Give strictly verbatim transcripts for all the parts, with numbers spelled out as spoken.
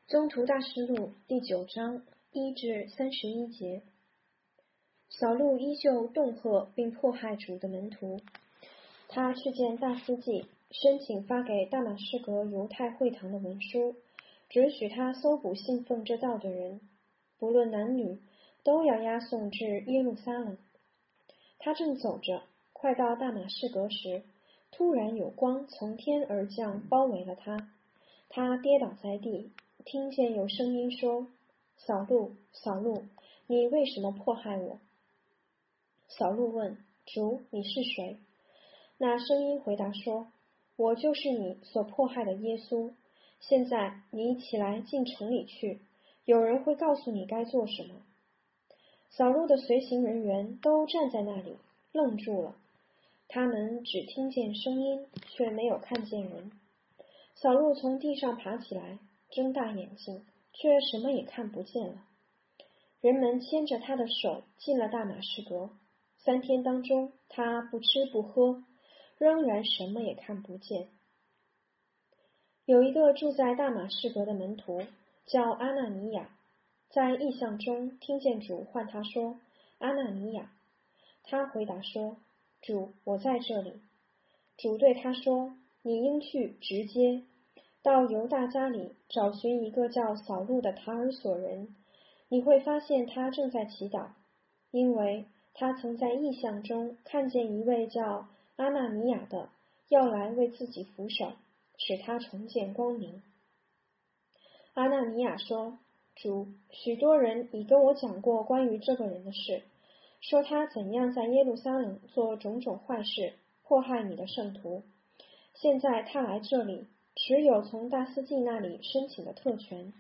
宗徒大事录第九章一至三十一节。扫路依旧恫吓并迫害主的门徒，他去见大司祭，申请发给大马士革犹太会堂的文书，准许他搜捕信奉这道的人，不论男女，都要押送至耶路撒冷。他正走着，快到大马士革时，突然有光从天而降，包围了他，他跌倒在地，听见有声音说：扫路，扫路，你为什么迫害我？扫路问：主，你是谁？那声音回答说：我就是你所迫害的耶稣。现在你起来进城里去，有人会告诉你该做什么。扫路的随行人员都站在那里，愣住了，他们只听见声音，却没有看见人。扫路从地上爬起来，睁大眼睛，却什么也看不见了。人们牵着他的手进了大马士革，三天当中，他不吃不喝，仍然什么也看不见。有一个住在大马士革的门徒，叫阿纳尼亚，在异象中听见主唤他说：阿纳尼亚。他回答说：主，我在这里。主对他说：你应去直接到犹大家里找寻一个叫扫路的塔尔索人，你会发现他正在祈祷，因为他曾在异象中看见一位叫阿纳尼亚的要来为自己俯首，使他重见光明。阿纳尼亚说：主，许多人已跟我讲过关于这个人的事，说他怎样在耶路撒冷做种种坏事，迫害你的圣徒。现在他来这里，只有从大司祭那里申请的特权，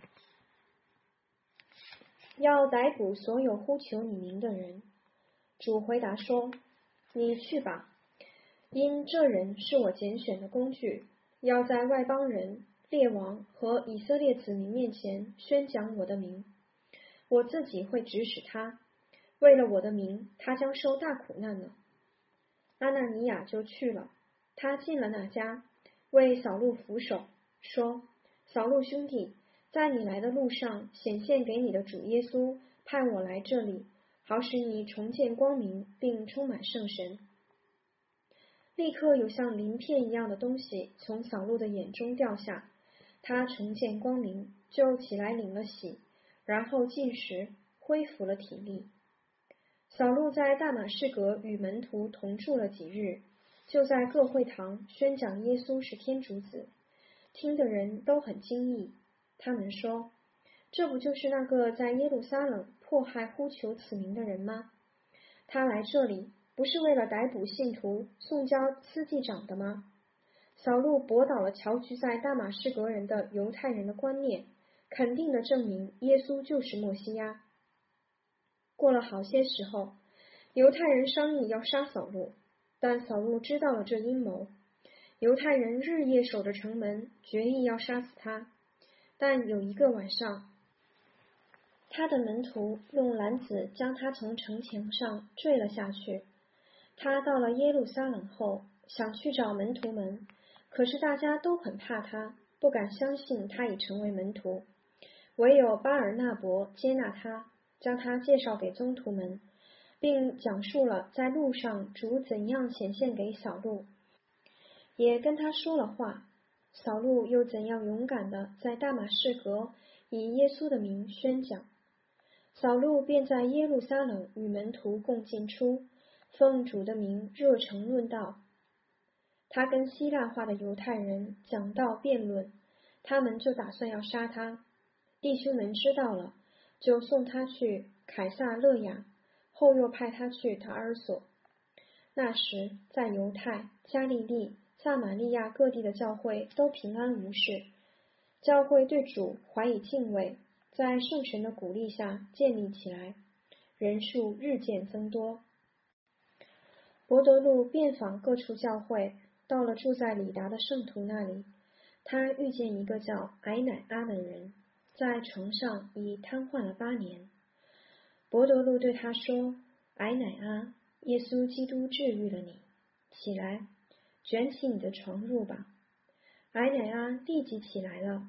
要逮捕所有呼求你名的人。主回答说：你去吧，因这人是我拣选的工具，要在外邦人、列王和以色列子民面前宣讲我的名。我自己会指使他，为了我的名，他将受大苦难呢。阿纳尼亚就去了，他进了那家，为扫路俯首，说：扫路兄弟，在你来的路上显现给你的主耶稣派我来这里，好使你重见光明，并充满圣神。立刻有像鳞片一样的东西从扫路的眼中掉下，他重见光明，就起来领了洗，然后进食，恢复了体力。扫路在大马士革与门徒同住了几日，就在各会堂宣讲耶稣是天主子，听的人都很惊异。他们说：这不就是那个在耶路撒冷迫害呼求此名的人吗？他来这里不是为了逮捕信徒，送交司祭长的吗？扫路驳倒了侨居在大马士革人的犹太人的观念，肯定地证明耶稣就是默西亚。过了好些时候，犹太人商议要杀扫路，但扫路知道了这阴谋。犹太人日夜守着城门，决意要杀死他。但有一个晚上，他的门徒用篮子将他从城墙上坠了下去。他到了耶路撒冷后，想去找门徒们，可是大家都很怕他，不敢相信他已成为门徒。唯有巴尔纳伯接纳他，将他介绍给宗徒们，并讲述了在路上主怎样显现给扫路，也跟他说了话，扫路又怎样勇敢地在大马士革以耶稣的名宣讲。扫路便在耶路撒冷与门徒共进出，奉主的名热诚论道。他跟希腊化的犹太人讲道辩论，他们就打算要杀他。弟兄们知道了，就送他去凯撒勒雅，后又派他去塔尔索。那时在犹太、加利利、撒玛利亚各地的教会都平安无事，教会对主怀以敬畏，在圣神的鼓励下建立起来，人数日渐增多。伯德禄遍访各处教会，到了住在里达的圣徒那里，他遇见一个叫矮乃阿的人，在床上已瘫痪了八年。伯德禄对他说：矮乃阿，耶稣基督治愈了你，起来，卷起你的床褥吧。矮乃阿立即起来了，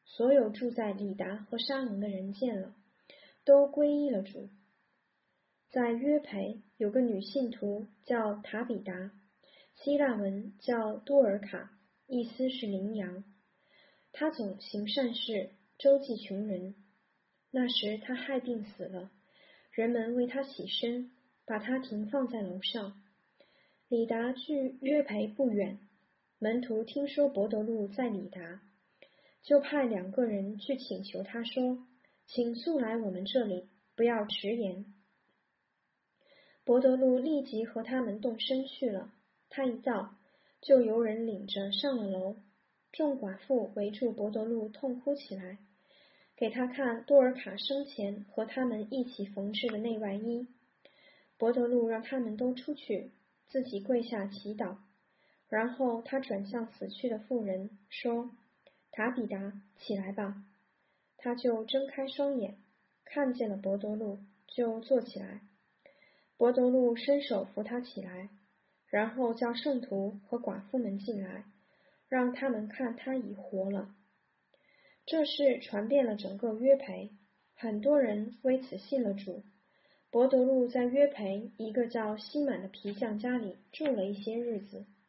所有住在里达和沙龙的人见了，都皈依了主。在约培有个女信徒叫塔比达，希腊文叫多尔卡，意思是羚羊。她总行善事，周济穷人。那时她害病死了，人们为她洗身，把她停放在楼上。里达距约培不远，门徒听说伯德禄在里达，就派两个人去请求他说：请速来我们这里，不要迟延。伯德禄立即和他们动身去了。他一到，就有人领着上了楼。众寡妇围住伯德禄痛哭起来，给他看多尔卡生前和他们一起缝制的内外衣。伯德禄让他们都出去，自己跪下祈祷。然后他转向死去的妇人说：塔比达，起来吧。他就睁开双眼，看见了伯德禄，就坐起来。伯德禄伸手扶他起来，然后叫圣徒和寡妇们进来，让他们看他已活了。这事传遍了整个约培，很多人为此信了主。伯德禄在约培一个叫西满的皮匠家里住了一些日子。